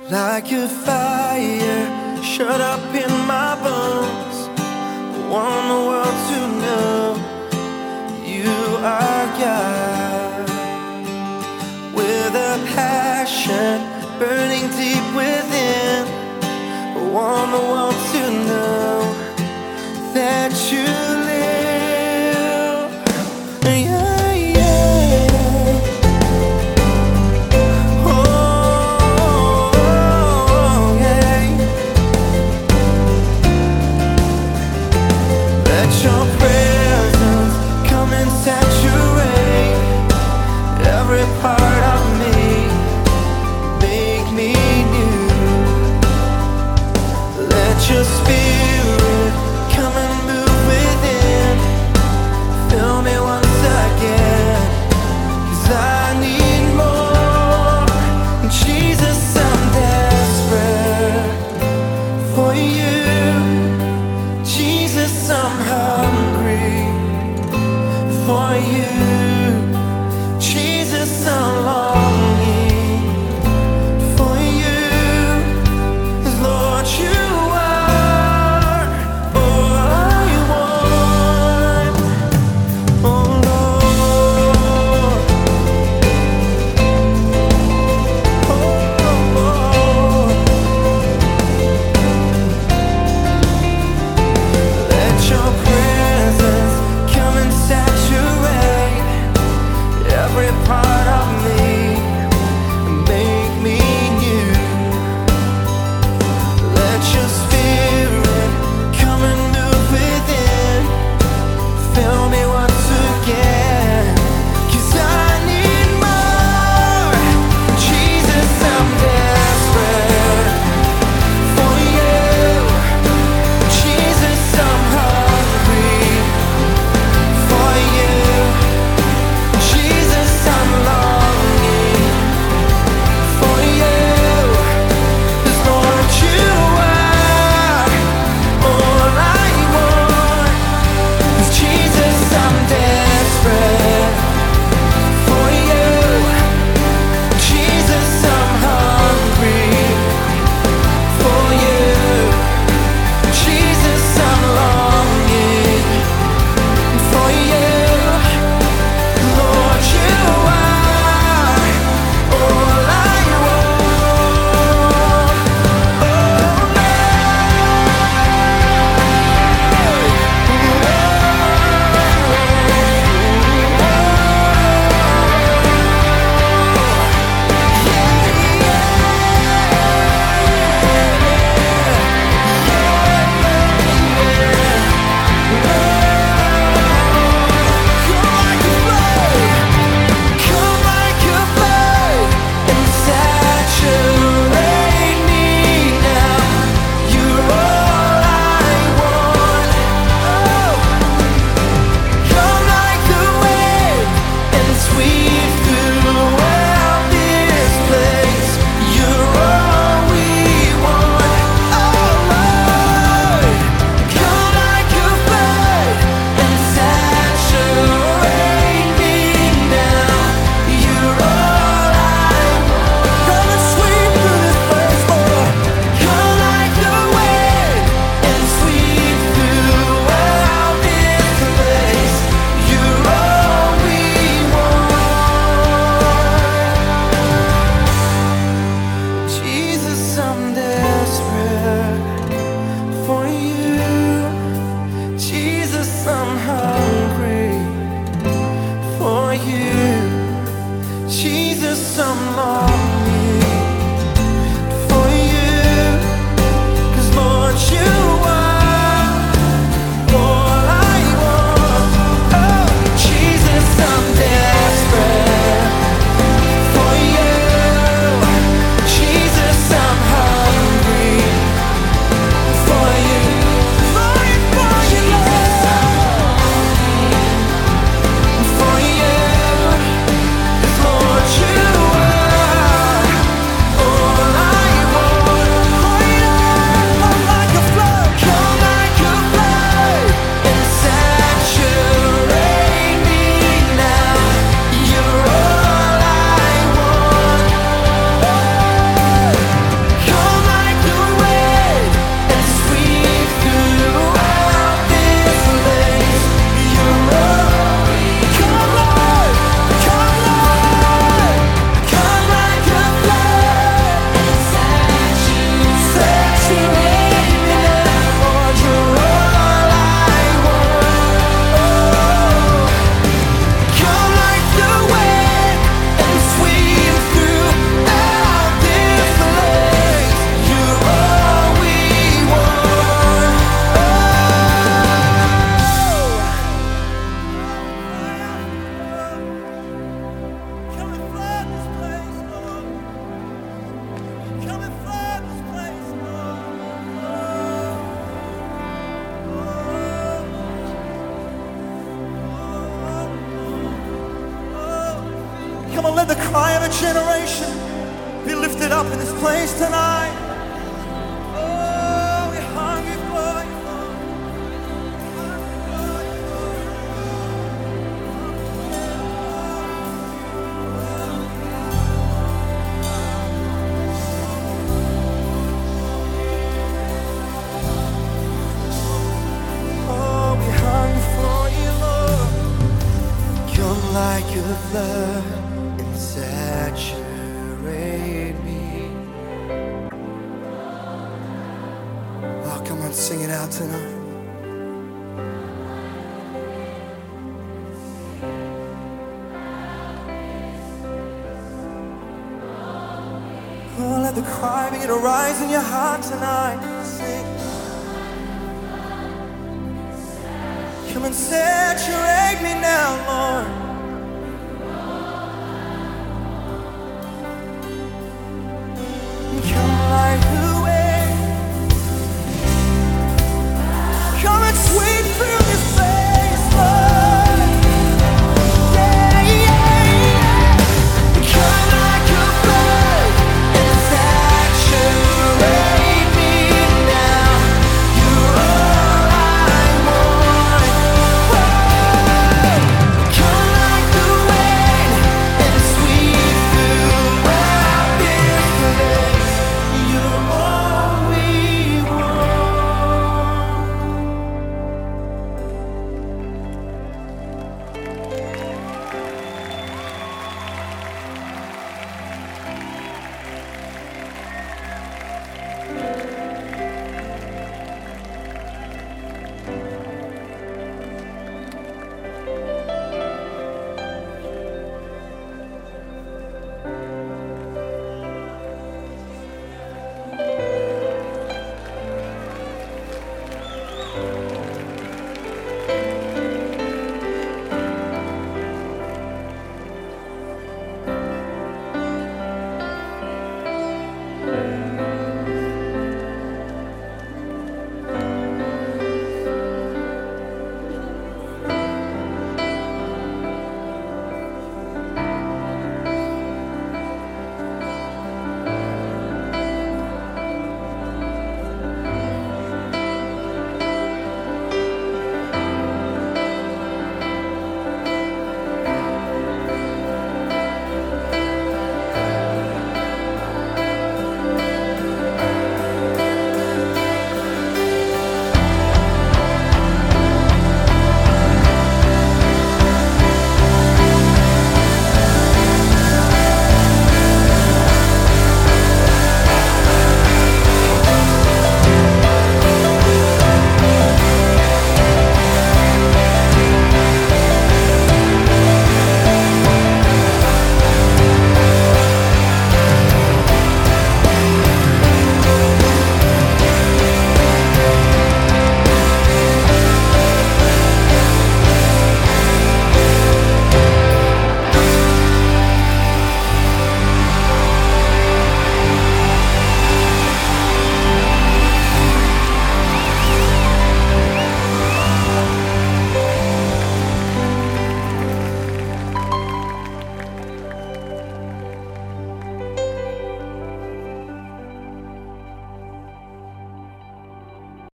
Like a fire shut up in my bones. I want the world to know you are God. With a passion burning deep within, I want the world to know that you live. Yeah, yeah. Oh, yeah. Let your presence come and saturate every part of me. Make me cry of a generation be lifted up in this place tonight. Oh, we're hungry for you. Oh, we're hungry for you, Lord. Come like a flood and saturate me. Oh, come on, sing it out tonight. Oh, let the cry begin to rise in your heart tonight. Sing. Come and saturate me now, Lord.